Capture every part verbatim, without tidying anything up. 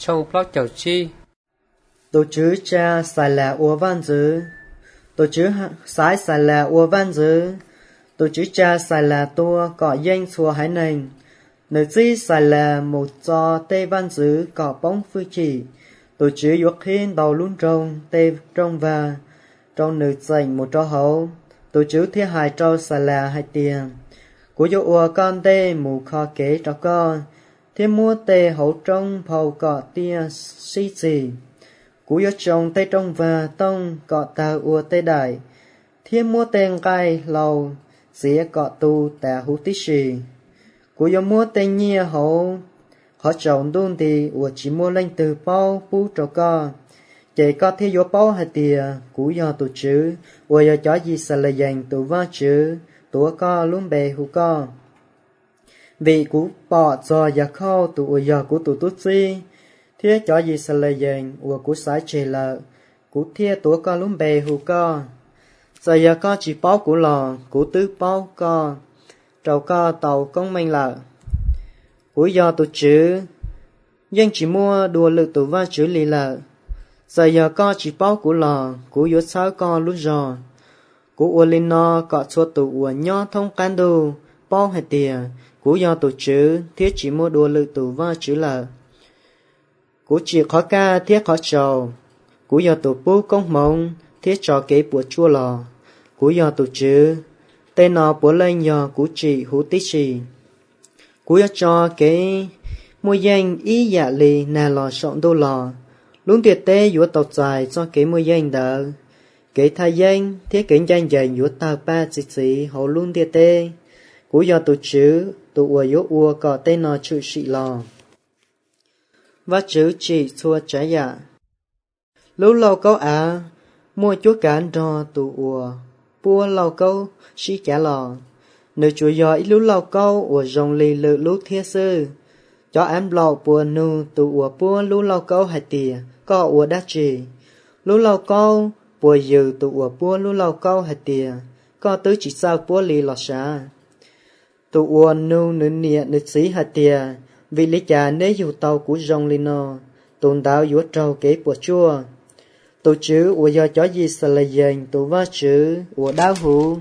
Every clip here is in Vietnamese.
trong plot chầu chi tổ chứ cha xài là ua văn dữ tổ chứ sái xài là ua văn dữ tổ chứ cha xài là tua cọ danh xua hải nành nơi chi xài là một cho tê văn dữ cọ bóng phu chỉ tổ chứ yuộc hiên đầu luôn trong tê trong và trong nữ dành một trò hậu tổ chứ thiết hài trâu xài là hai tiền của dụ ua con tê mù kho kế cho con thiên mua tê hậu trong phầu cọ tia si xì cú yo trồng tê trong và tông cọ tàu ua tê đại thiên mua tên gai lầu xía cọ tu tà hú tí xì cú yo mua tên nhia hậu họ trồng đun thì ua chỉ mua lên từ bao pu trò co chỉ có thi yo bao hai tìa cú yo tu chữ ua yo chó gì xà lệ dành tu va chữ tua co luôn bề hú co vì cú bỏ cho ya khâu tu ua yo cú tu tu si thiết cho gì sẽ lời dành của cú sái chê lợ cú thiết tố co lúng bề hù co giờ giờ co chỉ báo của lò cú tứ báo co trầu co tàu công minh lợ cú do tụ chữ dân chỉ mua đùa lự tụ va chữ lì lợ giờ giờ co chỉ báo của lò cú yếu sáu co lúc giò cú ua linh no cọ chua tụ ua nho thông can đu báo hay tìa cú do tụ chữ thiết chỉ mua đùa lự tụ va chữ lợ cú chỉ khó ca thiết khó trầu cú giờ tụ bú công mông thiết trò kế bùa chua lò cú giờ tụ chữ tên nó bùa lên giờ cú chỉ hú tí xì cú giờ cho kế mùi danh ý dạ lì nà lò sọn đô lò luôn tuyệt tế dũa tàu dài cho kế mùi danh đỡ kế thay danh thiết kế danh dành dũa tàu ba xì xì hậu luôn tuyệt tế cú giờ tụ chữ tụ ua dũa ua có tên nó chữ xị lò và chữ chỉ xua trái dạ lúc lâu câu á mua chúa cán đo tụ ùa bua lâu câu xí trả lò nơi chúa giỏi lúc lâu câu ùa rồng lì lự lúc thiết sư cho em lò bùa nu tụ ùa bua lúc lâu câu hai tìa có ùa đá trì lúc lâu câu bùa dừ tụ ùa bua lúc lâu câu hai tìa có tứ chỉ sao bua lì lò xa tụ ùa nu nữ nịa nữ xí hai tìa vì lý cha nếu dù tàu của rồng lino tồn đạo dũa trâu kế bùa chua tổ chữ ủa do chó gì sẽ là dành tổ va chữ ủa đau hú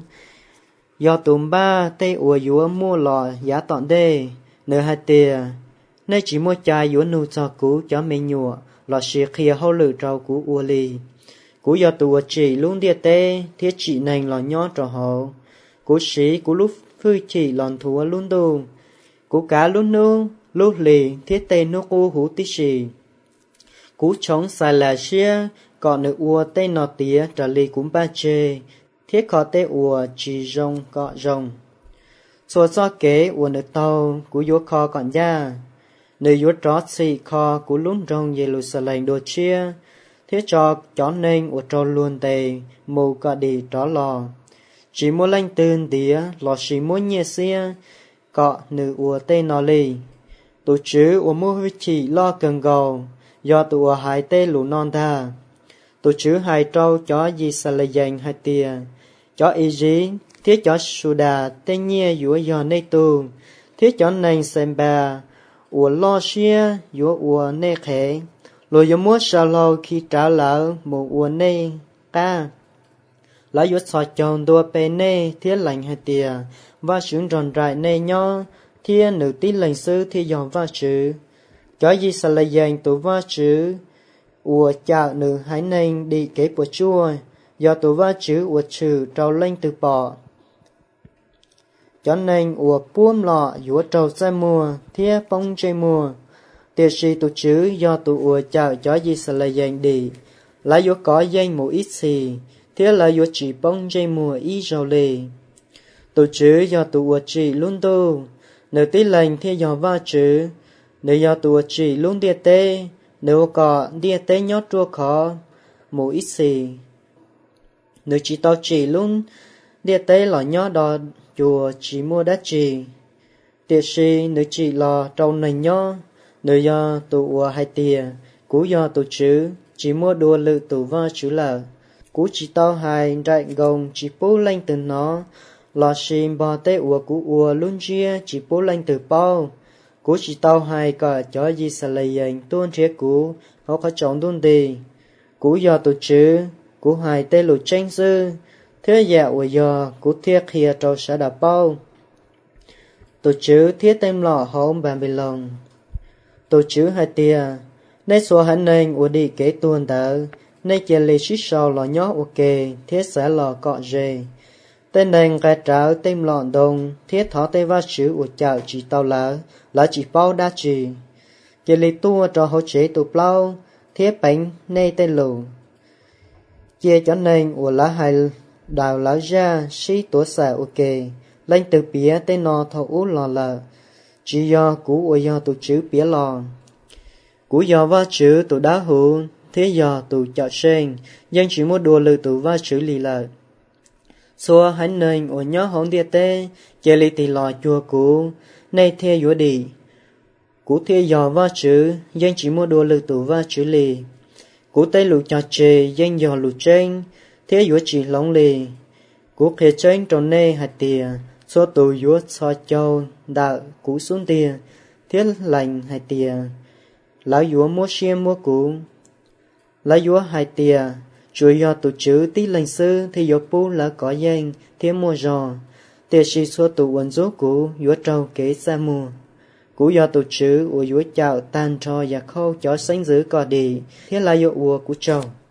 do tùm ba tây ủa dũa mua lò giá tọn đê nợ hai tìa nơi chỉ mua chai dũa nu cho cú chó mê nhụa lò xìa khía hô lử trâu của ủa lì cú do tùa chỉ luôn địa tê thiết chỉ nành lò nhó trò hồ cú sĩ cú lúc phư chỉ lòn thua luôn đu cú cá luôn nu lúc lì thiết tê nô cu hú tí xì cú chống xài là xia còn nữ ua tê nọ tía trả lì cũng ba chê thiết khó tê ua chỉ rong cọ rong xua cho kế ua nữ tàu cú yếu kho còn da nữ yếu trót xì kho cú lún rong dê lù xà lành đồ chia thiết cho chó nên ua trò luôn tê mù cọ đi tró lò chỉ mua lanh tương tía lò xì mua nhẹ xia cọ nữ ua tê nọ lì tổ chữ ua mua huy chỉ lo cần gầu do tụ ua hai tê lũ non tha tổ chữ hai trâu chó gì xà lệ dành hai tìa chó ý dí thiết chó su đà tê nhia dũa giò nê tù thiết chó nành xem bà ua lo xia dũa ua nê khế lùi dũa mua sao lâu khi trả lỡ một ua nê ca lá dũa sọ chồng đua bê nê thiết lành hai tìa và sướng ròn rại nê nho thiên nữ tí lệnh sư thi dòng va chữ chó gì xà lệ dành tụ va chữ ua chạo nữ hãy nên đi kế bùa chua do tụ va chữ ua chữ trâu lên từ bỏ cho nên ua buông lọ dũa trâu xe mùa thiết bông chê mùa tiệt sĩ tụ chữ do tụ ua chạo chó gì xà lệ dành đi lại dũa có danh một ít xì thiết là dũa chỉ bông chê mùa ít rau lì tụ chữ do tụ ua chỉ luôn tu nếu tí lệnh thì dò va chữ nếu do tụa chỉ luôn địa tê nếu có địa tê nhót chua khó một ít xì nếu chỉ tao chỉ luôn địa tê là nhót đò chùa chỉ mua đá chỉ tiệt sĩ nếu chỉ là trâu này nhó nếu do tụa hai tìa cú do tụ chữ chỉ mua đùa lự tụ va chữ là cú chỉ tao hai đại gồng chỉ bố lên từ nó lò xìm bò tê ua cú ua luôn chia chỉ bố lên từ bao cú chỉ tao hai cả cho gì sẽ lấy anh tuôn chế cú họ có chọn tuôn đi cú giờ tổ chứ cú hai tê lụt tranh sư thế dạ của giờ cú thiết kia trâu sẽ đạp bao tổ chứ thiết tem lọ hông bàn bì lòng tổ chứ hai tia nay số hắn nên của đi kế tuôn tớ nay kia lì xí sầu lọ nhó ok thiết sẽ lọ cọ dê tên nền gà tráo tem lọn đông thiết thó tê va chữ của chào chỉ tao lá lá chỉ bao đa chỉ kia lì tua cho hỗ chế tụ plau thiết bánh nay tên lù kia cho nên của lá hai đào lá ra xí tổ xả ok lên từ bía tên nọ thọ ú lò lờ chỉ do cú của do tụ chữ bía lò cú do va chữ tụ đá hữu thế do tụ chọ sen dân chỉ mua đùa lư tụ va chữ lì lờ xua hắn nên ở nhớ hỗn địa tê chơi lì tì lò chùa cú nay thê dũa đi cú thê do va chữ dân chỉ mua đùa lư tụ va chữ lì cú tây lù chọ chê dân do lù trên thế dũa chỉ lóng lì cú khề trên trong nê hạt tìa xua tụ dũa so châu đạo cú xuống tìa thiết lành hạt tìa lão dũa mua xiêm mua cú lão dũa hạt tìa chủ do tụ chữ tí lành sư thì dỗ bú là có danh thiên mua giò tìa xì xua tụ quần dỗ cú dũa trâu kế xa mùa cú do tụ chữ của dũa chào tan cho và khâu cho sánh giữ cò đi thiết là dỗ ua cú trâu